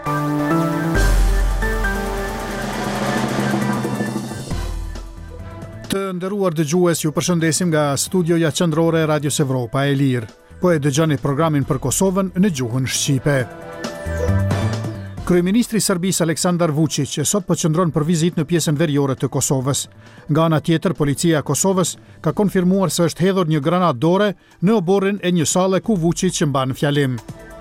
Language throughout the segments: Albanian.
Të nderuar dëgjues, ju përshëndesim nga studioja qendrore e Radios Evropa e Lirë. Po e dëgjoni programin për Kosovën në gjuhën shqipe. Kryeministri i Serbisë Aleksandar Vučić sot po qëndron për vizitë në pjesën veriore të Kosovës. Nga ana tjetër, policia e Kosovës ka konfirmuar se është hedhur një granat dore në oborrin e një salle ku Vučić mban fjalim.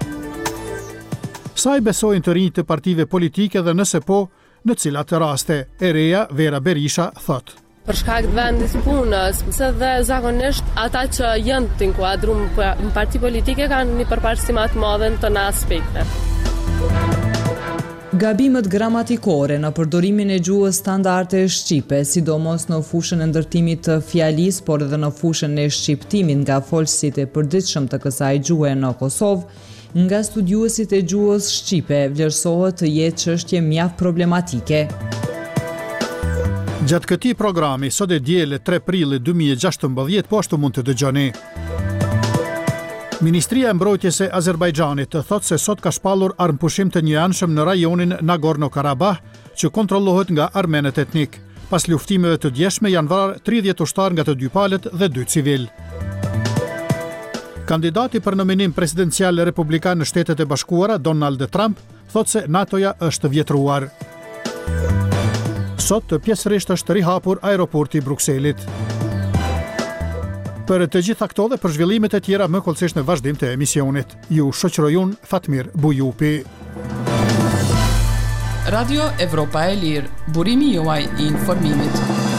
Sa i besojnë të rinjtë të partive politike dhe nëse po, në cilat raste? E reja Vera Berisha thot. Për shkak të vendit punës, se dhe zakonisht ata që janë të inkuadruar në parti politike kanë një përparësi më të madhe në të aspekte. Gabimet gramatikore në përdorimin e gjuhës standarde shqipe, sidomos në fushën e ndërtimit të fjalisë, por edhe në fushën e shqiptimit nga folësit e përditshëm të kësaj gjuhe në Kosovë, nga studiuesit e gjuhës shqipe vlerësohet të jetë çështje mjaft problematike. Gjatë këtij programi, sot e diele 3 prilli 2016, po ashtu mund të dëgjoni. Ministria e Mbrojtjes e Azerbajxhanit thotë se sot ka shpallur armpushim të njëanshëm në rajonin Nagorno-Karabakh, që kontrollohet nga armenët etnik. Pas luftimeve të djeshme janë vrarë 30 ushtar nga të dy palët dhe 2 civil. Kandidati për nominim presidencial republikan në Shtetet e Bashkuara, Donald Trump, thotë se NATO-ja është vjetruar. Sot pjesërisht është rihapur aeroporti i Brukselit. Për të gjitha këto dhe për zhvillimet e tjera më kollësisht në vazhdim të emisionit. Ju shoqëroj unë Fatmir Bujupi. Radio Evropa e Lirë, burimi juaj i informimit.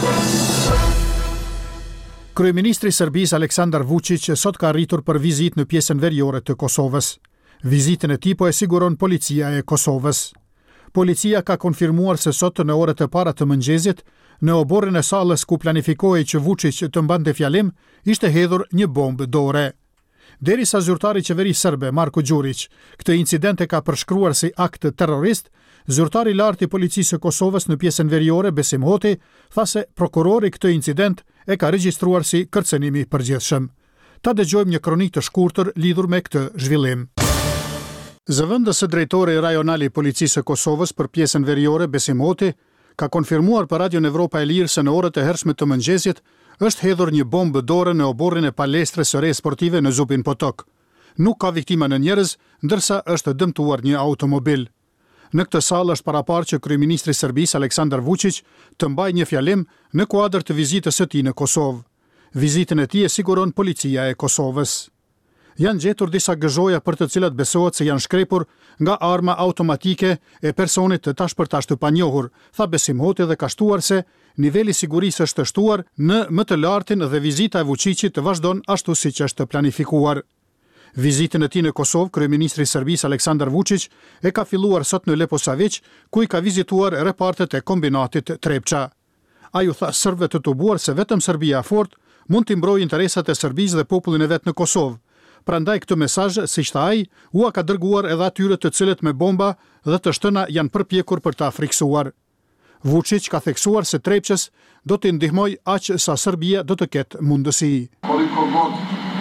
Kryeministri i Serbisë Aleksandar Vučić sot ka arritur për vizitë në pjesën veriore të Kosovës. Vizitën e tij po e siguron policia e Kosovës. Policia ka konfirmuar se sot në orët e para të mëngjesit, në oborrin e sallës ku planifikohej që Vučić të mbante fjalim, ishte hedhur një bombë dore. Derisa zyrtari i qeverisë serbe Marko Đurić këtë incident e ka përshkruar si akt terrorist, zyrtari i lartë i policisë së Kosovës në pjesën veriore Besim Hoti tha se prokurori këtë incident e ka regjistruar si kërcënim i përgjithshëm. Ta dëgjojmë një kronikë të shkurtër lidhur me këtë zhvillim. Zëvendësi drejtori rajonali i policisë së Kosovës për pjesën veriore Besim Hoti ka konfirmuar për Radio Evropa e Lirë se në orët e hershme të mëngjesit është hedhur një bombë dore në oborrin e palestrës së re sportive në Zubin Potok. Nuk ka viktima në njerëz, ndërsa është dëmtuar një automobil. Në këtë sallë është paraparë që kryeministri i Serbisë Aleksandar Vučić të mbajë një fjalim në kuadër të vizitës së tij në Kosovë. Vizitën e tij e siguron policia e Kosovës. Janë gjetur disa gëzhoja për të cilat besohet se janë shkrepur nga arma automatike e personit të tashpërtash të panjohur, tha Besim Hoti dhe ka shtuar se niveli sigurisë është shtuar në më të lartin dhe vizita e Vučićit të vazhdon ashtu siç është planifikuar. Vizitën e tij në Kosovë, kryeministri i Serbisë Aleksandar Vučić e ka filluar sot në Leposavić, ku i ka vizituar repartet e kombinatit Trepça. Ai u tha serbëve të tubuar se vetëm Serbia e fortë mund të mbrojë interesat e Serbisë dhe popullin e vet në Kosovë. Prandaj këtë mesazh, siç tha ai, u ka dërguar edhe atyre të cilët me bomba dhe të shtëna janë përpjekur për ta friksuar. Vučić ka theksuar se Trepçës do të ndihmojë aq sa Serbia do të ketë mundësi. Koliko god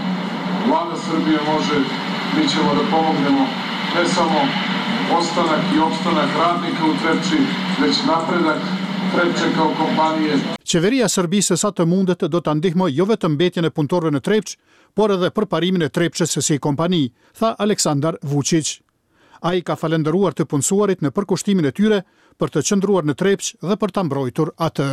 vlada Srbije može, mi ćemo da pomognemo ne samo ostanak i opstanak radnika u Trepči, već napredak Trepče kao kompanije. Qeveria e Serbisë sa të mundet do ta ndihmojë jo vetëm mbetjen e punëtorëve në Trepç, por edhe përparimin e Trepçës si kompani, tha Aleksandar Vučić. Ai ka falendëruar të punësuarit në përkushtimin e tyre për të qëndruar në Trepç dhe për ta mbrojtur atë.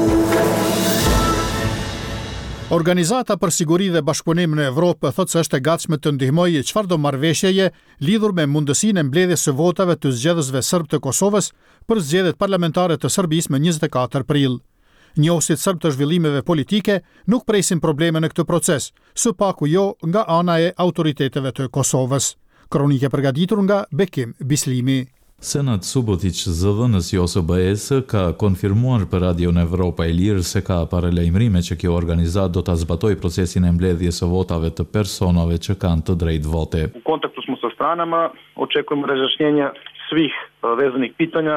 Organizata për siguri dhe bashkëpunim në Evropë thotë se është e gatshme të ndihmojë çfarëdo marrëveshjeje lidhur me mundësinë e mbledhjes së votave të zgjedhësve serb të Kosovës për zgjedhjet parlamentare të Serbisë më 24 prill. Njohësit serb të zhvillimeve politike nuk presin probleme në këtë proces, së paku jo nga ana e autoriteteve të Kosovës. Kronike përgatitur nga Bekim Bislimi. Senat Subotić, zëdhënës i OSBE-s, ka konfirmuar për Radio Evropa e Lirë se ka paralajmërime që kjo organizat do ta zbatojë procesin e mbledhjes së votave të personave që kanë të drejtë vote. U kontaktu smo sa stranama, očekujemo razjašnjenja svih vezanih pitanja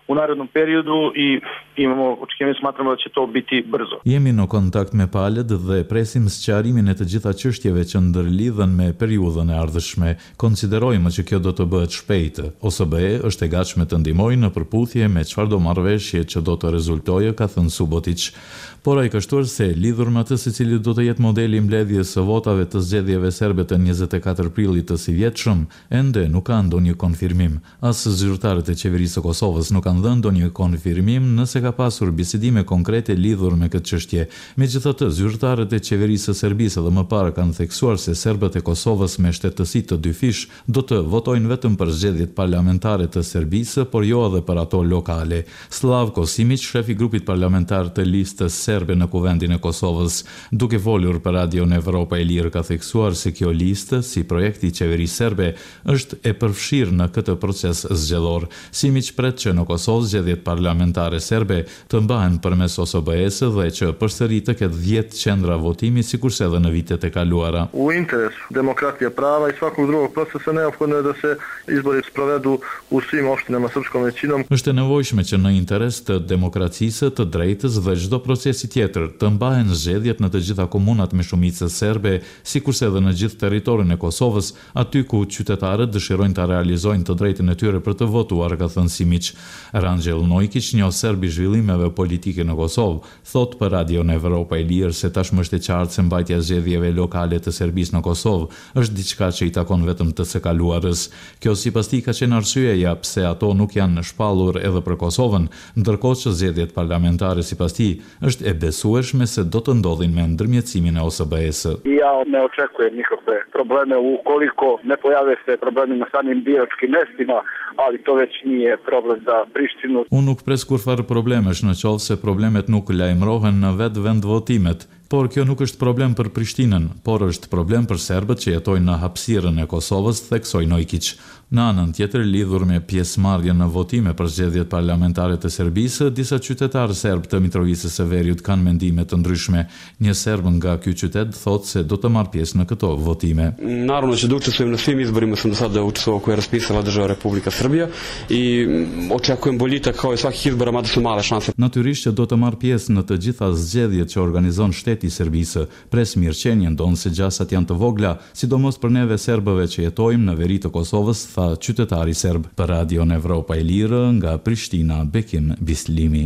u narednom periodu i imamo očekivanje, smatramo da će to biti brzo. Jemi në kontakt me palët dhe presim sqarimin e të gjitha çështjeve që ndërlidhen me periudhën e ardhshme. Konsiderojmë që kjo do të bëhet shpejt. OSBE është e gatshme të ndihmojë në përputhje me çfarëdo marrëveshje që do të rezultojë, ka thënë Subotić. Por ai ka shtuar se lidhur me atë se cili do të jetë modeli i mbledhjes së votave të zgjedhjeve serbe të 24 prillit të sivjetshëm, ende nuk ka ndonjë konfirmim. As zyrtarët e qeverisë së Kosovës nuk kanë dhënë ndonjë konfirmim nëse ka pasur bisedime konkrete lidhur me këtë çështje. Megjithatë, zyrtarët e qeverisë së Serbisë edhe më parë kanë theksuar se serbët e Kosovës me shtetësi të dyfish do të votojnë vetëm për zgjedhjet parlamentare të Serbisë, por jo edhe për ato lokale. Slavko Simić, shefi i grupit parlamentar të listës serbe në kuvendin e Kosovës, duke folur për Radion Evropa e Lirë, ka theksuar se kjo listë, si projekti i qeverisë serbe, është e përfshirë në këtë proces zgjedhor. Simić pret që në Kosovë zgjedhjet parlamentare serbe të mbahen përmes OSBE-s dhe që përsëri të ketë 10 qendra votimi, sikurse edhe në vitet e kaluara. U interes demokratije prava i svakog drugog procesa neophodno je da se izbori sprovedu u svim opštinama srpskom većinom. Është e nevojshme që në interes të demokracisë, të drejtës dhe çdo procesi tjetër të mbahen zgjedhjet në të gjitha komunat me shumicë serbe, sikurse edhe në gjithë territorin e Kosovës, aty ku qytetarët dëshirojnë ta realizojnë të drejtën e tyre për të votuar, ka thënë Simić. Ranxhel Nojkić, një serb i zhvillimeve politike në Kosovë, thot për Radion Evropa e Lirë se tashmë është e qartë se mbajtja e zgjedhjeve lokale të Serbisë në Kosovë është diçka që i takon vetëm të së kaluarës. Kjo sipas tij ka qenë arsyeja pse ato nuk janë shpallur edhe për Kosovën, ndërkohë që zgjedhjet parlamentare sipas tij është e besueshme se do të ndodhin me ndërmjetësimin e OSBE-s. Ja ne očekujem nikakve probleme ukoliko ne pojave se problemi na samim biračkim mestima, ali to već nije problem za Prištinu. Unë nuk pres kurfar problemesh në qoftë se problemet nuk lajmërohen në vetë vendvotimet. Por kjo nuk është problem për Prishtinën, por është problem për serbët që jetojnë në hapësirën e Kosovës, theksoi Nojkić. Në anën tjetër, lidhur me pjesëmarrjen në votime për zgjedhjet parlamentare të Serbisë, disa qytetarë serb të Mitrovicës së Veriut kanë mendime të ndryshme. Një serb nga ky qytet thotë se do të marrë pjesë në këto votime. Naravno će da učestvujem na svim izborima, sam do sada učestvovao koje je raspisala država Republika Srbija i očekujem boljitak kao i svakih izbora, mada su male šanse. Natyrisht që do të marrë pjesë në të gjitha zgjedhjet që organizon shteti i Serbisë. Pres mirëqenien ndonë se gjasat janë të vogla, sidomos për neve serbëve që jetojmë në veri të Kosovës, tha qytetari serb. Për Radion Evropa e Lirë, nga Prishtina, Bekim Bislimi.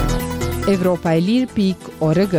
Evropaelir.org.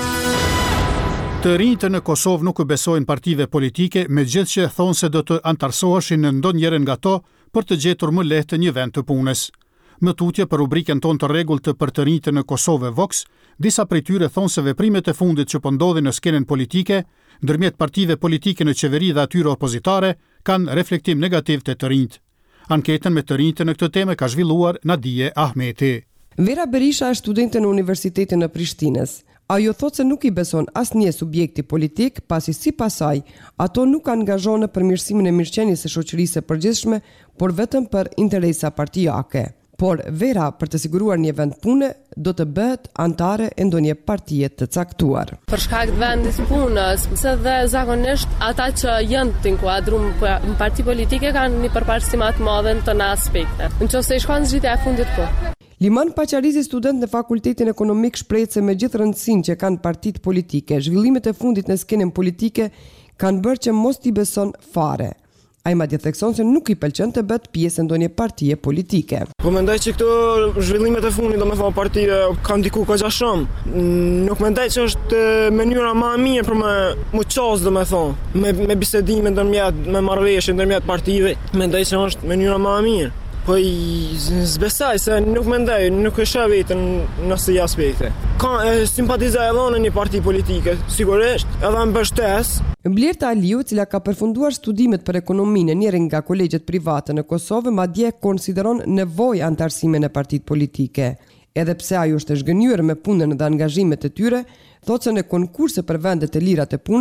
Të rinjtë në Kosovë nuk besojnë partive politike, megjithëse thonë se do të antarësoheshin në ndonjërin nga to për të gjetur më lehtë një vend të punës. Më tutje për rubrikën tonë të rregullt për të rinjtë në Kosovë Vox, disa prej tyre thonë se veprimet e fundit që po ndodhin në skenën politike, ndërmjet partive politike në qeveri dhe atyre opozitare, kanë reflektim negativ të rinjtë. Anketën me të rinjtë në këtë temë ka zhvilluar Nadije Ahmeti. Vera Berisha është studente në Universitetin e Prishtinës. Ajo thotë se nuk i beson asnjë subjekti politik, pasi sipas saj, ato nuk angazhohen në përmirësimin e mirëqenies së shoqërisë së përgjithshme, por vetëm për interesa partijake. Por Vera, për të siguruar një vend pune, do të bëhet antare e ndonjë partie të caktuar. Për shkak të vendit punës, se dhe zakonisht ata që janë të inkuadruar në parti politike kanë një përparësi më të madhe në të aspekte. Nëse i shkon zgjidhja e fundit po. Liman Paqarizi, student në Fakultetin Ekonomik, shpreh se me gjithë rëndësinë që kanë partitë politike, zhvillimet e fundit në skenën politike kanë bërë që mos t'i beson fare. Ai madje thekson se nuk i pëlqen të bëhet pjesë ndonjë partie politike. Po mendoj që këto zhvillimet e fundit, domethënë partia kanë ndikuar kaq shumë. Nuk mendoj që është mënyra më e mirë për më ços, domethënë, me bisedime ndërmjet, me marrëveshje ndërmjet partive. Mendoj se është mënyra më e mirë. Po i zbesaj se nuk mendoj, nuk e shoh vetën në asnjë aspekte. Ka simpatizoj edhe në një parti politike, sigurisht, edhe mbështes. Blerta Aliu, cila ka përfunduar studimet për ekonominë në njërin nga kolegjet private në Kosovë, madje konsideron nevojë antarësime në partitë politike. Edhe pse ajo është e zhgënjur me punën dhe angazhimet e tyre, thotë se në konkurse për vendet e lira të punës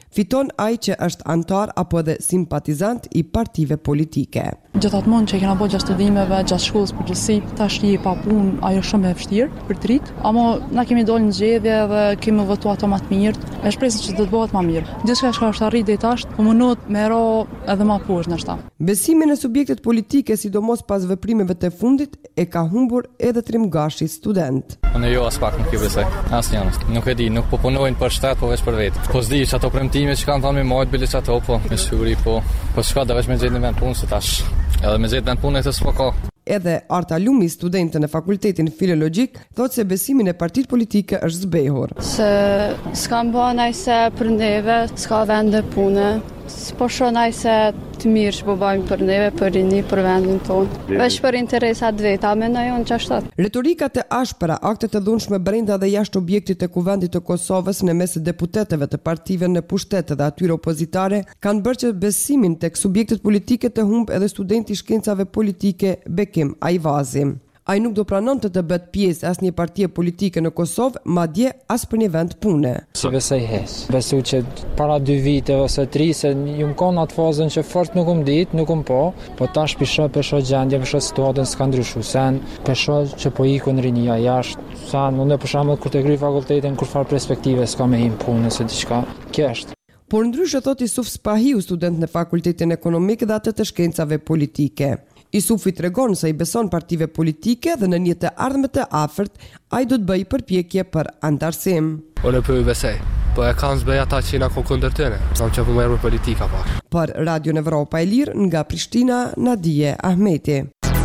fiton ai që është antar apo dhe simpatizant i partive politike. Gjithatmonë që i kena bo gjatë studimeve, gjatë shkollës përgjithësi, tash i pa punë, ajo shumë e vështirë për të rritë, ama na kemi dalë në zgjedhje dhe kemi votuar ato më të mirë, e shpresim që do të bëhet më mirë. Gjithçka që është arrit deri tash, po mundohet me ro edhe më poshtë ndoshta. Besimin e subjektet politike, sidomos pas veprimeve të fundit, e ka humbur edhe Trimgashi, student. Unë jo as pak nuk i besoj, asnjë. Nuk e di, nuk po punojnë për shtet, po vetëm për vetë. Po s'di që ato premtime që kanë thënë me mojt bile që ato, po me siguri po s'ka da vetëm me gjetë në vend punë se tash. Edhe me gjetë vend punë të s'po ka. Edhe Arta Lumi, studente në Fakultetin Filologjik, thotë se besimin e partitë politike është zbehur. Se s'ka bënaj se për neve, s'ka vende pune, s'po shonaj se të mirë që po bajmë për neve, për rini, për vendin tonë. Veç për interesat veta, menoj unë qashtat. Retorikat e ashpra, aktet e dhunshme brenda dhe jashtë objektit të kuvendit të Kosovës në mes deputetëve të partive në pushtet dhe atyre opozitare kanë bërë që besimin tek subjektet politike të humb edhe studenti i shkencave politike Bekim Ajvazi. Ai nuk do pranon të bëhet pjesë as një partie politike në Kosovë, madje as për një vend pune. Si besoj hes. Besoj që para 2 vite ose 3 se ju më kanë atë fazën që fort nuk dit, nuk po tash pesho gjendje, pesho situatën s'ka ndryshuar sen, pesho që po ikun rinia jashtë, sa unë për shembull kur të kryj fakultetin kur fal perspektive s'ka me him punë se diçka. Kjo është. Por ndryshe thot Isuf Spahiu, student në Fakultetin Ekonomik dhe atë të shkencave politike. Isufi tregon se i beson partive politike dhe në një të ardhme të afërt, ai do të bëj përpjekje për antarësim. Unë po i besoj, po e kanë zbej ata që na kundër tyre, sa që po merr politika pa. Për Radio Evropa e Lirë nga Prishtina, Nadije Ahmeti.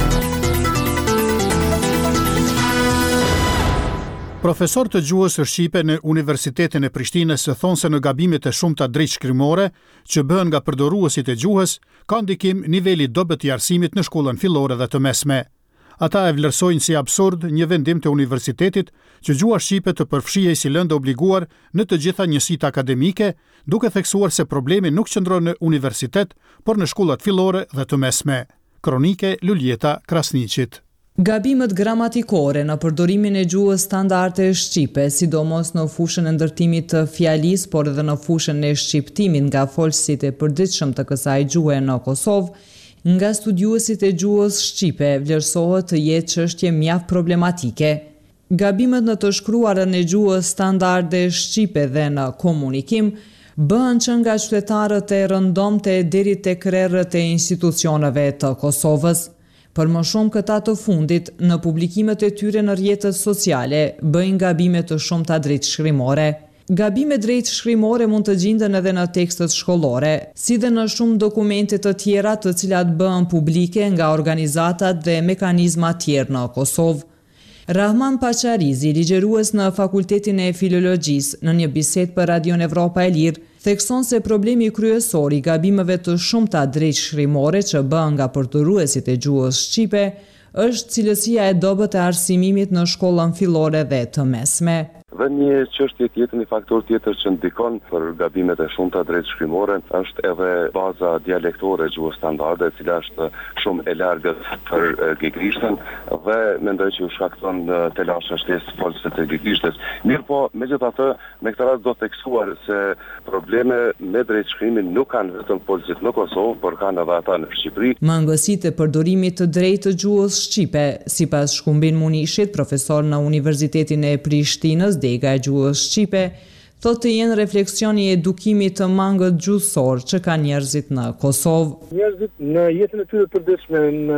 Profesor të gjuhës së shqipe në Universitetin e Prishtinës thonë se në gabimet e shumta drejtshkrimore që bëhen nga përdoruesit e gjuhës, ka ndikim niveli dobët i arsimit në shkollën fillore dhe të mesme. Ata e vlerësojnë si absurd një vendim të universitetit që gjuha shqipe të përfshihej si lëndë obliguar në të gjitha njësitë akademike, duke theksuar se problemi nuk qëndron në universitet, por në shkollat fillore dhe të mesme. Kronike Luljeta Krasniqit. Gabimet gramatikore në përdorimin e gjuhës standarde shqipe, sidomos në fushën e ndërtimit të fjalisë, por edhe në fushën e shqiptimit nga folësit e përditshëm të kësaj gjuhe në Kosovë, nga studiuesit e gjuhës shqipe vlerësohet të jetë çështje mjaft problematike. Gabimet në të shkruarën e gjuhës standarde shqipe dhe në komunikim bëhen që nga qytetarët e rëndomte deri tek krerët e institucioneve të Kosovës. Për më shumë këta të fundit, në publikimet e tyre në rrjetet sociale, bëjnë gabime të shumta drejtshkrimore. Gabime drejtshkrimore mund të gjenden edhe në tekstet shkollore, si dhe në shumë dokumente të tjera të cilat bëhen publike nga organizatat dhe mekanizma tjerë në Kosovë. Rahman Pacharizi, ligjerues në Fakultetin e Filologjisë, në një bisedë për Radio Evropa e Lirë, thekson se problemi kryesor i gabimeve të shumta drejtshkrimore që bëhen nga përdoruesit e gjuhës shqipe është cilësia e dobët e arsimimit në shkollën fillore dhe të mesme. Dhe një çështje tjetër, një faktor tjetër që ndikon për gabimet e shumta drejtshkrimore është edhe baza dialektore e gjuhës standarde, e cila është shumë e largët për gigrishtën dhe mendoj që u shkakton telashe shtesë folësit të gigrishtes. Mirë po, megjithatë, me këtë rast do të theksuar se probleme me drejtshkrimin nuk kanë vetëm folësit në Kosovë, por kanë edhe ata në Shqipëri. Mangësitë e përdorimit të drejtë të gjuhës shqipe, sipas Shkumbin Munishit, profesor në Universitetin e Prishtinës, dega e gjuhës shqipe, thotë të jenë refleksioni i edukimit të mangët gjuhësor që ka njerëzit në Kosovë. Njerëzit në jetën e tyre të përditshme, në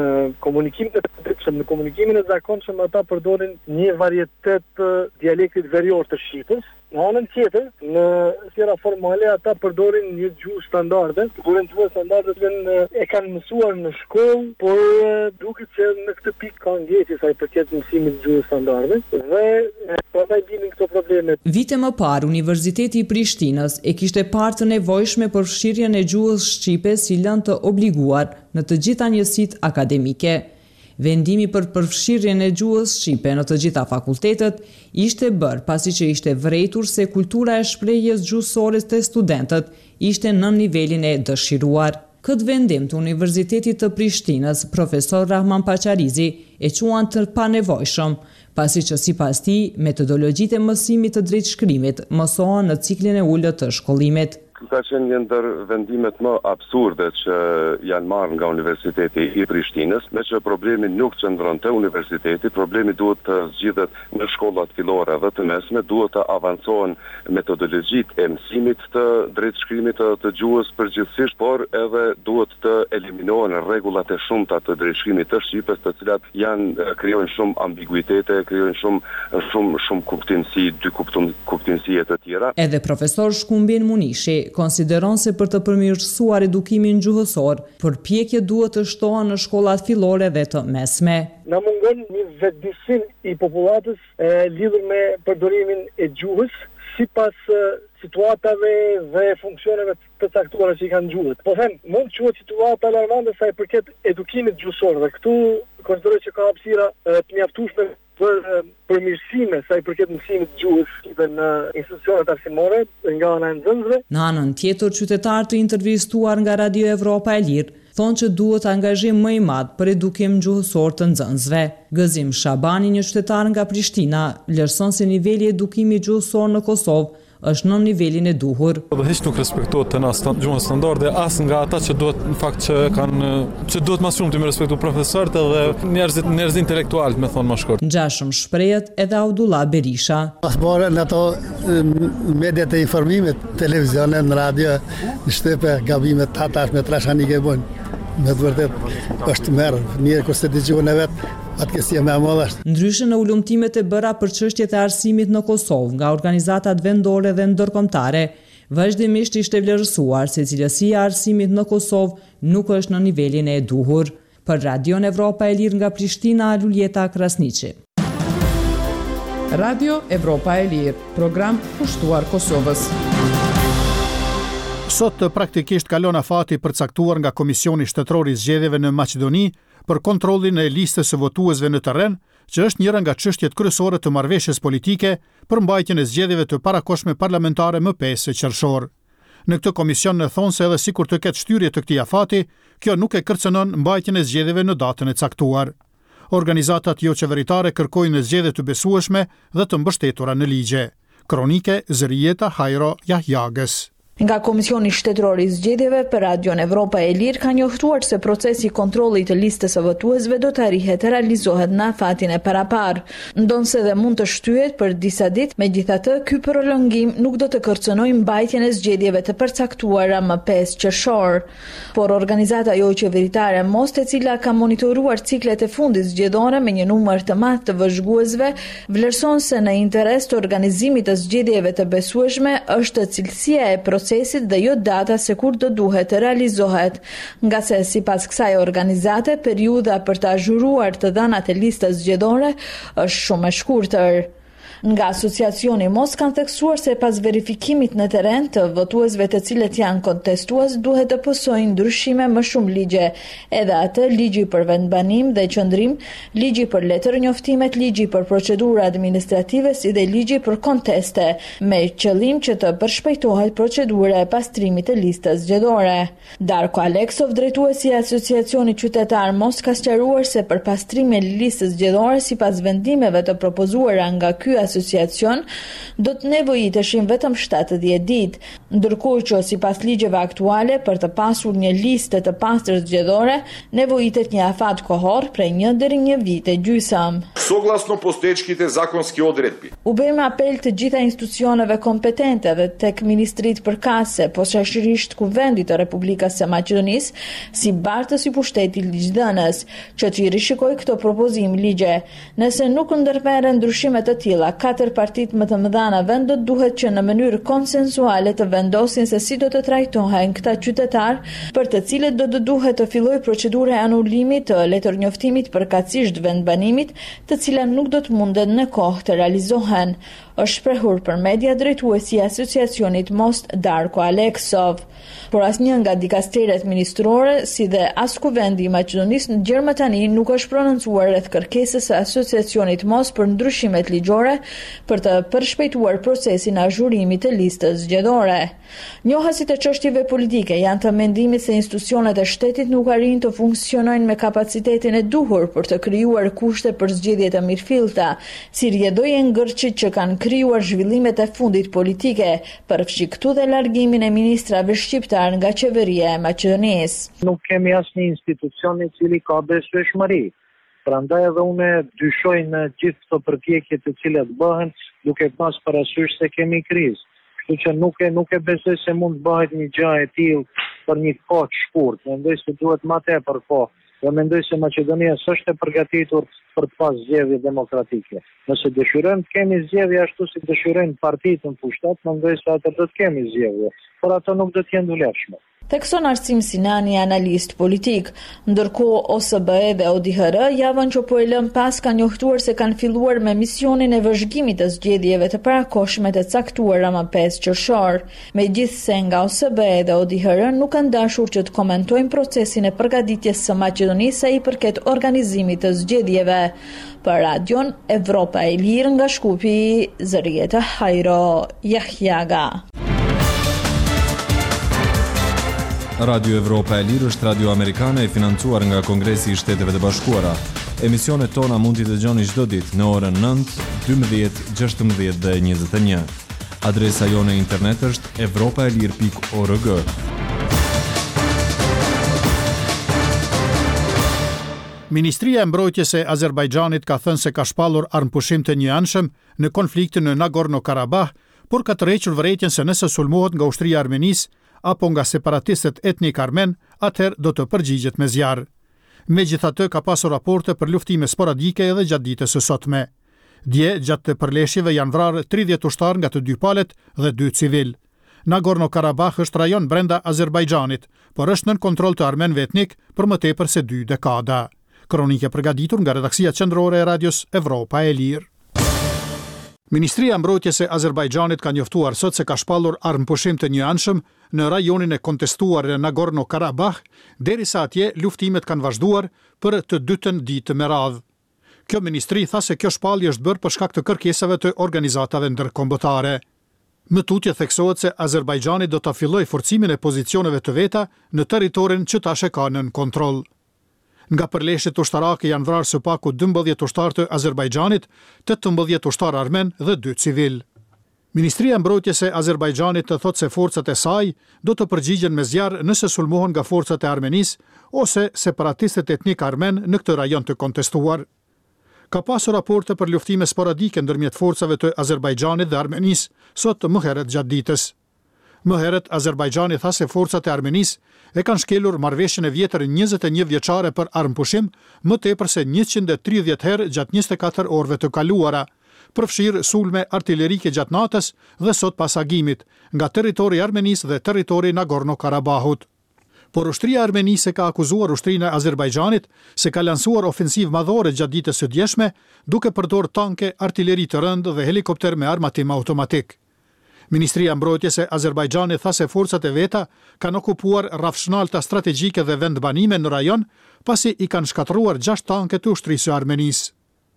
komunikimin e zakonshëm ata përdorin një varietet dialektit verior të shqipës. Në anën tjetër, në sfera formale ata përdorin një gjuhë standarde, që e kanë mësuar në shkollë, por duket që në këtë pikë ka ngjeshje sa i përket mësimit të gjuhës standarde dhe pastaj vinin këto probleme. Vite më parë, Universiteti i Prishtinës e kishte parë të nevojshme për fshirjen e gjuhës shqipe si lëndë të obliguar në të gjitha njësitë akademike. Vendimi për përfshirjen e gjuhës shqipe në të gjitha fakultetet ishte bërë pasi që ishte vërejtur se kultura e shprehjes gjuhësore të studentët ishte në nivelin e dëshiruar. Këtë vendim të Universitetit të Prishtinës, profesor Rahman Pacharizi e quan të panevojshëm, pasi që sipas tij metodologjitë e mësimit të drejtshkrimit mësohen në ciklin e ulët të shkollimit. ka qenë një ndër vendimet më absurde që janë marrë nga Universiteti i Prishtinës, me që problemi nuk qëndron te universiteti, problemi duhet të zgjidhet në shkollat fillore dhe të mesme, duhet të avancohen metodologjitë e mësimit të drejtshkrimit të gjuhës përgjithsisht, por edhe duhet të eliminohen rregullat e shumta të drejtshkrimit të shqipes, të cilat krijojnë shumë ambiguitete, krijojnë shumë kuptimsi, dy kuptimsi e të tjera. Edhe profesor Shkumbin Munishi konsideron se për të përmirësuar edukimin gjuhësor, përpjekje duhet të shtohen në shkollat fillore dhe të mesme. Na mungon një vetëdijsim i popullatës lidhur me përdorimin e gjuhës sipas situatave dhe funksioneve të caktuara që i kanë gjuhët. Po them, mund të quhet situata alarmante sa i përket edukimit gjuhësor dhe këtu konsideroj që ka hapësira të mjaftueshme për përmirësime sa i përket mësimit të gjuhës dhe në institucionet arsimore nga ana e nxënësve. Në anën tjetër, qytetarë të intervistuar nga Radio Evropa e Lirë thonë që duhet angazhim më i madh për edukim gjuhësor të nxënësve. Gëzim Shabani, një qytetar nga Prishtina, vlerëson se niveli i edukimit gjuhësor në Kosovë është në nivelin e duhur. Dhe hiç nuk respektohet të gjuhën standarde as nga ata që duhet në fakt që duhet më shumë të më respektu profesorët edhe njerëz intelektualët, me thonë më shkurt. Ngjashëm shprehet edhe Abdullah Berisha. Pasbore në ato mediat e informimit, televizionet, në radio, në shtëpe, gabimet tash me trashani që bën. Me të vërtet është mirë kurse dëgjuan vet. Ndryshe në ulumtimet e bëra për çështjet e arsimit në Kosovë nga organizatat vendore dhe ndërkombëtare, vazhdimisht ishte vlerësuar se cilësia e arsimit në Kosovë nuk është në nivelin e duhur. Për Radion Evropa e Lirë nga Prishtina, Luljeta Krasniqi. Radio Evropa e Lirë, program pushtuar Kosovës. Sot praktikisht kalon afati përcaktuar nga Komisioni Shtetëror i Zgjedhjeve në Maqedoni për kontrollin e listës së votuesve në terren, që është njëra nga çështjet kryesore të marrëveshjes politike për mbajtjen e zgjedhjeve të parakohshme parlamentare më 5 qershor. Në këtë komision në thonë se edhe sikur të ketë shtyrje të këtij afati, kjo nuk e kërcënon mbajtjen e zgjedhjeve në datën e caktuar. Organizatat jo qeveritare kërkojnë zgjedhje të besueshme dhe të mbështetura në ligje. Kronike Zërieta Hajro Jahjagës. Nga Komisioni Shtetëror i Zgjedhjeve për Radion Evropa e Lirë ka njoftuar se procesi i kontrollit të listës së votuesve do të arrihet të realizohet në afatin e parapar. Ndonse dhe mund të shtyhet për disa ditë, megjithatë ky prolongim nuk do të kërcënojë mbajtjen e zgjedhjeve të përcaktuara më 5 qershor. Por organizata jo qeveritare Most, e cila ka monitoruar ciklet e fundit zgjedhore me një numër të madh të vëzhguesve, vlerëson se në interes të organizimit të zgjedhjeve të besueshme është cilësia e procesit dhe jo data se kur do duhet të realizohet, nga se sipas kësaj organizate, periudha për të azhuruar të dhënat e listës zgjedhore është shumë e shkurtër. Nga asociacioni Mos kanë theksuar se pas verifikimit në terren të votuesve të cilët janë kontestues duhet të pësojnë ndryshime më shumë ligje, edhe atë ligji për vendbanim dhe qëndrim, ligji për letër njoftimet, ligji për procedura administrative si dhe ligji për konteste, me qëllim që të përshpejtohet procedura e pastrimit të listës zgjedhore. Darko Aleksov, drejtuesi i asociacionit qytetar Mos, ka sqaruar se për pastrimin e listës zgjedhore sipas vendimeve të propozuara nga ky asociacion do të nevojiteshin vetëm 70 ditë, ndërkohë që sipas ligjeve aktuale për të pasur një listë të pastër zgjedhore nevojitet një afat kohor prej 1 deri 1 vit e gjysmë. Soglasno postojećkite zakonski odredbi. U bëjmë apel të gjitha institucioneve kompetente dhe tek ministrit përkatëse, posaçërisht Kuvendit të Republikës së Maqedonisë, si bartës i pushtetit ligjdhënës, që të rishikojë këto propozim ligje. Nëse nuk ndërmerren ndryshime të tilla, 4 partitë më të mëdha në vend do duhet që në mënyrë konsensuale të vendosin se si do të trajtohen këta qytetarë, për të cilët do të duhet të fillojë procedura e anullimit të letërnjoftimit përkatësisht vendbanimit, të cilat nuk do të munden në kohë të realizohen, është shprehur për media drejtuesi i asociacionit Most, Darko Aleksov. Por asnjë nga dikasteret ministrore, si dhe as Kuvendi i Maqedonisë në Gjermëtani nuk është prononcuar rreth kërkesës së asociacionit Most për ndryshimet ligjore për të përshpejtuar procesin e azhurimit të listës zgjedhore. Njohësit e çështjeve politike janë të mendimit se institucionet e shtetit nuk arrin të funksionojnë me kapacitetin e duhur për të krijuar kushte për zgjedhje të mirëfillta, si rjedhoi ngërçit që kanë krijuar zhvillimet e fundit politike, përfshi këtu dhe largimin e ministrave shqiptar nga qeveria e Maqedonisë. Nuk kemi asnjë institucion i cili ka besueshmëri. Prandaj edhe unë dyshoj në gjithë këto përpjekje të cilat bëhen, duke pas parasysh se kemi krizë. Kështu që nuk e besoj se mund të bëhet një gjë e tillë për një kohë të shkurtë. Mendoj se duhet më tepër kohë. Dhe mendoj se Maqedonia s'është e përgatitur për të pas zgjedhje demokratike. Nëse dëshirojmë të kemi zgjedhje ashtu si dëshirojnë partitë në pushtet, mendoj se atë do të kemi zgjedhje, por ato nuk do të jenë ulefshme. Thekson Arsim Sinani, analist politik, ndërkohë OSBE dhe ODIHR javën që po e lëm pas kanë njohtuar se kanë filluar me misionin e vëzhgimit të zgjedhjeve të parakohshme të caktuara më 5 qershor. Megjithse nga OSBE dhe ODIHR nuk kanë dashur që të komentojnë procesin e përgatitjes së Maqedonisë sa i përket organizimit të zgjedhjeve. Për Radion Evropa e Lirë nga Shkupi, Zërieta Hajro Jahjaga. Radio Evropa e Lirë është radio amerikane e financuar nga Kongresi i Shteteve të Bashkuara. Emisionet tona mund t'i dëgjoni çdo ditë në orën 9, 12, 16 dhe 21. Adresa jone internet është evropaelir.org. Ministria e Mbrojtjes e Azerbajxhanit ka thënë se ka shpallur armpushim të njëanshëm në konfliktin në Nagorno-Karabakh, por ka tërhequr vërejtjen se nëse sulmohet nga ushtria e Armenisë apo nga separatistët etnik armen, atëherë do të përgjigjet me zjarr. Megjithatë, ka pasur raporte për luftime sporadike edhe gjatë ditës së sotme. Dje, gjatë të përleshjeve janë vrarë 30 ushtar nga të dy palët dhe 2 civil. Nagorno-Karabakh është rajon brenda Azerbajxhanit, por është nën kontroll të armenëve etnik për më tepër se 2 dekada. Kronike përgatitur nga redaksia qendrore e radios Evropa e Lirë. Ministria e Mbrojtjes e Azerbajxhanit ka njoftuar sot se ka shpallur armpushim të njëanshëm në rajonin e kontestuar në Nagorno-Karabakh, derisa atje luftimet kanë vazhduar për të dytën ditë me radhë. Kjo ministri tha se kjo shpallje është bërë për shkak të kërkesave të organizatave ndërkombëtare. Më tutje theksohet se Azerbajxhani do ta fillojë forcimin e pozicioneve të veta në territorin që tash e ka nën kontroll. Nga përleshjet ushtarake janë vrarë së paku 12 ushtar të Azerbajxhanit, 18 ushtar armen dhe 2 civil. Ministria e Mbrojtjes e Azerbajxhanit të thotë se forcat e saj do të përgjigjen me zjarr nëse sulmohen nga forcat e Armenisë ose separatistët etnik armen në këtë rajon të kontestuar. Ka pasur raporte për luftime sporadike ndërmjet forcave të Azerbajxhanit dhe Armenisë sot më herët gjatë ditës. Më herët Azerbajxhani tha se forcat e Armenisë e kanë shkelur marrëveshjen e vjetër 21 vjeçare për armpushim më tepër se 130 herë gjatë 24 orëve të kaluara, përfshirë sulme artillerike gjatë natës dhe sot pas agimit nga territori i Armenisë dhe territori i Nagorno-Karabahut. Por ushtria e Armenisë ka akuzuar ushtrinë e Azerbajxhanit se ka lansuar ofensiv madhore gjatë ditës së djeshme, duke përdorur tanke, artilleri të rëndë dhe helikopter me armatim automatik. Ministria e Mbrojtjes e Azerbajxhanit tha se forcat e veta kanë okupuar rrafshnalta strategjike dhe vendbanime në rajon, pasi i kanë shkatëruar 6 tanke të ushtrisë së Armenisë.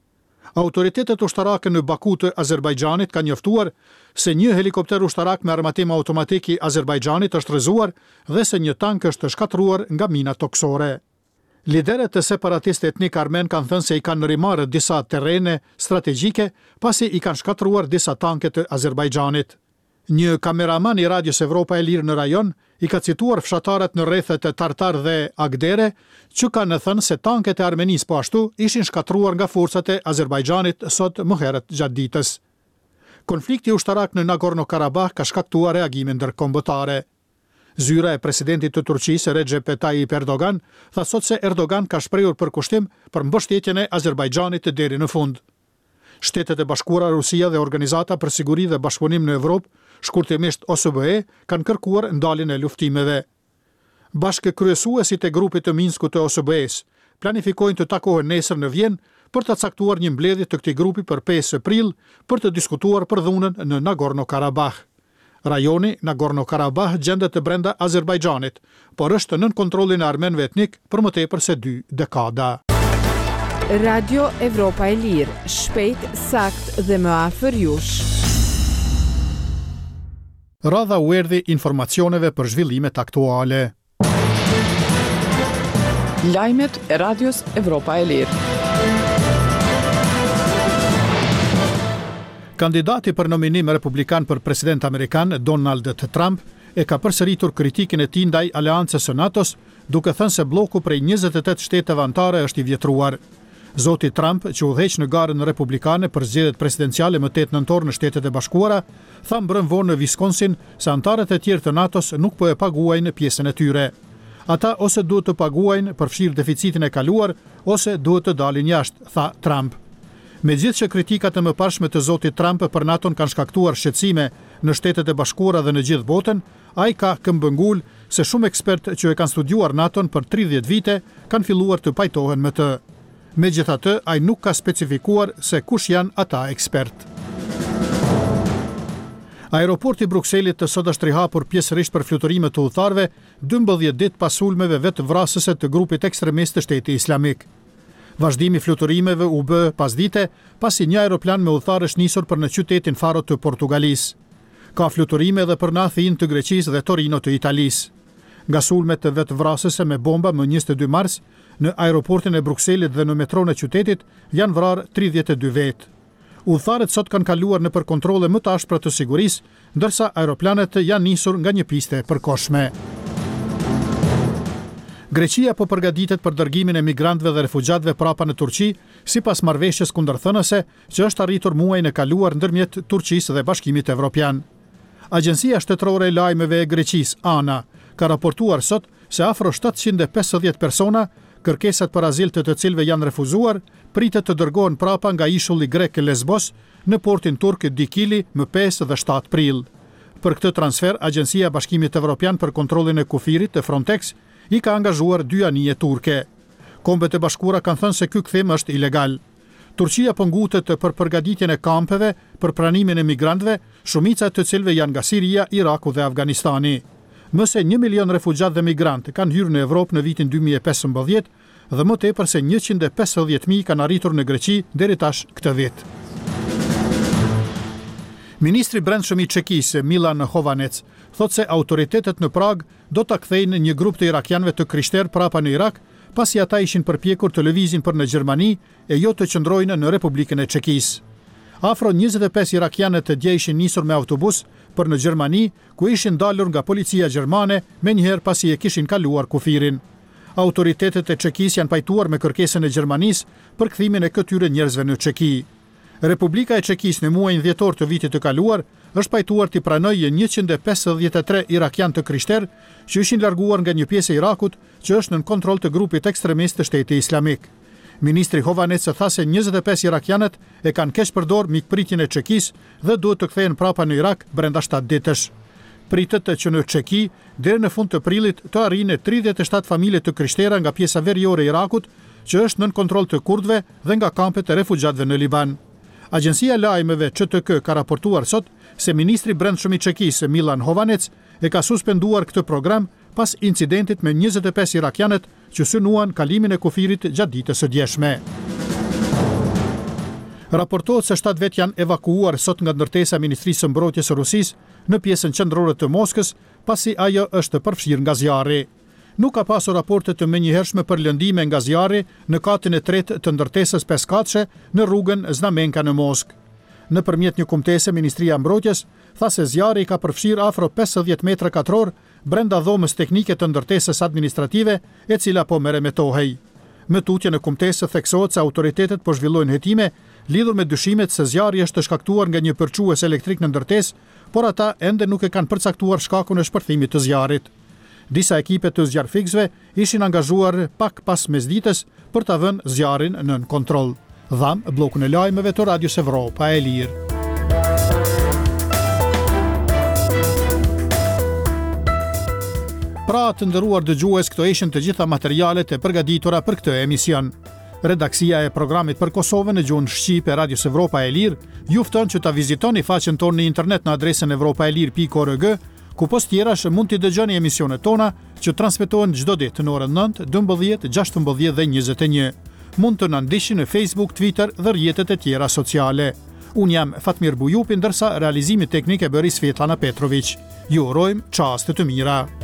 Autoritetet ushtarake në Baku të Azerbajxhanit kanë njoftuar se një helikopter ushtarak me armatim automatik i Azerbajxhanit është rrëzuar dhe se një tank është shkatëruar nga mina toksore. Liderët e separatistë etnik armen kanë thënë se i kanë rimarrë disa terrene strategjike pasi i kanë shkatëruar disa tanke të Azerbajxhanit. Një kameraman i radios Evropa e Lirë në rajon i ka cituar fshatarët në rrethet e Tartar dhe Agdere, që kanë thënë se tanket e Armenisë po ashtu ishin shkatruar nga forcat e Azerbajxhanit sot më herët gjatë ditës. Konflikti ushtarak në Nagorno-Karabakh ka shkaktuar reagime ndërkombëtare. Zyra e presidentit të Turqisë, Recep Tayyip Erdogan, tha sot se Erdogan ka shprehur përkushtim për mbështetjen e Azerbajxhanit deri në fund. Shtetet e Bashkuara, Rusia dhe Organizata për Siguri dhe Bashkëpunim në Evropë, shkurtimisht OSBE, kanë kërkuar ndaljen e luftimeve. Bashkëkryesuesit e grupit të Minskut të OSBE-s planifikojnë të takohen nesër në Vjenë për të caktuar një mbledhje të këtij grupi për 5 prill për të diskutuar për dhunën në Nagorno-Karabakh. Rajoni Nagorno-Karabakh gjendet brenda Azerbajxhanit, por është nën kontrollin e armenëve etnik për më tepër se 2 dekada. Radio Evropa e Lirë, shpejt, sakt dhe më afër jush. Radha u erdhi informacioneve për zhvillimet aktuale. Lajmet e Radios Evropa e Lirë. Kandidati për nominim republikan për president amerikan, Donald Trump, e ka përsëritur kritikin e tij ndaj aleancës së NATO-s, duke thënë se bloku prej 28 shteteve anëtare është i vjetruar. Zoti Trump, që udhëheq në garën republikane për zgjedhjet presidenciale më 8 nëntor në Shtetet e Bashkuara, tha mbrëm vonë në Wisconsin se anëtarët e tjerë të NATO-s nuk po e paguajnë pjesën e tyre. Ata ose duhet të paguajnë përfshirë deficitin e kaluar, ose duhet të dalin jashtë, tha Trump. Megjithëse kritikat e mëparshme të zotit Trump për NATO-n kanë shkaktuar shqetësime në Shtetet e Bashkuara dhe në gjithë botën, ai ka këmbëngul se shumë ekspertë që e kanë studiuar NATO-n për 30 vite kanë filluar të pajtohen me të. Megjithatë, ai nuk ka specifikuar se kush janë ata ekspertë. Aeroporti i Brukselit të sot është rihapur pjesërisht për fluturime të udhëtarëve 12 ditë pas sulmeve vetvrasëse të grupit ekstremist të Shtetit Islamik. Vazhdimi fluturimeve u bë pasdite pasi një aeroplan me udhëtar është nisur për në qytetin Faro të Portugalisë. Ka fluturime edhe për në Athinë të Greqisë dhe Torino të Italisë. Nga sulmet të vetvrasëse me bomba më 22 mars, në aeroportin e Brukselit dhe në metron e qytetit janë vrarë 32 vetë. Udhëtarët sot kanë kaluar nëpër kontrolle më të ashpra të sigurisë, ndërsa aeroplanet janë nisur nga një piste e përkohshme. Greqia po përgatitet për dërgimin e migrantëve dhe refugjatëve prapa në Turqi, sipas marrëveshjes kundërthënëse që është arritur muajin e kaluar ndërmjet Turqisë dhe Bashkimit Evropian. Agjencia Shtetërore e Lajmeve e Greqisë, ANA, ka raportuar sot se afro 750 persona, kërkesat për azil të cilëve janë refuzuar, pritet të dërgohen prapa nga ishulli grek Lesbos në portin turk Dikili më 5 dhe 7 prill. Për këtë transfer, Agjencia e Bashkimit Evropian për kontrollin e kufirit të Frontex i ka angazhuar 2 anije turke. Kombet e Bashkuara kanë thënë se ky kthim është ilegal. Turqia po ngutet për përgatitjen e kampeve për pranimin e migrantëve, shumica të cilëve janë nga Siria, Iraku dhe Afganistani. Më se 1 milion refugjatë dhe migrantë kanë hyrë në Evropë në vitin 2015 dhe më tepër se 150.000 kanë arritur në Greqi deri tash këtë vit. Ministri Brendshëm i Çekisë, Milan Hovanec, thot se autoritetet në Prag do ta kthejnë një grup të irakianëve të krishterë prapa në Irak, pasi ata ishin përpjekur të lëvizin për në Gjermani e jo të qëndrojnë në Republikën e Çekisë. Afro 25 irakianë të dje ishin nisur me autobus për në Gjermani, ku ishin dalur nga policia gjermane menjëherë pasi e kishin kaluar kufirin. Autoritetet e Çekisë janë pajtuar me kërkesën e Gjermanisë për kthimin e këtyre njerëzve në Çeki. Republika e Çekisë në muajin dhjetor të vitit të kaluar është pajtuar të pranojë 153 irakian të krishterë që ishin larguar nga një pjesë e Irakut që është nën kontroll të grupit ekstremist të Shtetit Islamik. Ministri Hovanec tha se 25 irakianët e kanë keq përdor mikpritjen e Çekisë dhe duhet të kthehen prapa në Irak brenda 7 ditësh. Pritet që në Çeki deri në fund të prillit të arrijnë 37 familje të krishtera nga pjesa veriore e Irakut që është nën kontroll të kurdëve dhe nga kampet e refugjatëve në Liban. Agjencia e Lajmeve QTK ka raportuar sot se ministri Brendshëm i Çekisë, Milan Hovanec, e ka suspenduar këtë program pas incidentit me 25 irakianët që synuan kalimin e kufirit gjatë ditës së djeshme. Raportohet se 7 vetë janë evakuuar sot nga ndërtesa e Ministrisë së Mbrojtjes së Rusisë në pjesën qendrore të Moskës, pasi ajo është përfshirë nga zjarri. Nuk ka pasur raporte të menjëhershme për lëndime nga zjarri në katin e tretë të ndërtesës 5 katëshe në rrugën Znamenka në Moskë. Nëpërmjet një kumtese, Ministria e Mbrojtjes tha se zjarri ka përfshirë afro 50 metra katror brenda dhomës teknike të ndërtesës administrative, e cila po merremetohej. Më tutje në kumtesë theksohet se autoritetet po zhvillojnë hetime lidhur me dyshimet se zjarri është shkaktuar nga një përçues elektrik në ndërtesë, por ata ende nuk e kanë përcaktuar shkakun e shpërthimit të zjarrit. Disa ekipe të zjarfikësve ishin angazhuar pak pas mesditës për ta vënë zjarrin nën kontroll. Dham bllokun e lajmeve të Radios Evropa e Lirë. Pra të nderuar dëgjues, këto ishin të gjitha materialet e përgatitura për këtë emision. Redaksia e programit për Kosovën në gjuhën shqipe Radios Evropa e Lirë ju fton që ta vizitoni faqen tonë në internet në adresën evropaelir.org, ku post tjerash mund t'i dëgjoni emisionet tona që transmetohen çdo ditë në orën 9, 12, 16 dhe 21. mund të na ndiqni në Facebook, Twitter dhe rrjetet e tjera sociale. Unë jam Fatmir Bujupi, ndërsa realizimi teknik e bëri Svetlana Petrović. Ju urojmë çaste të mira.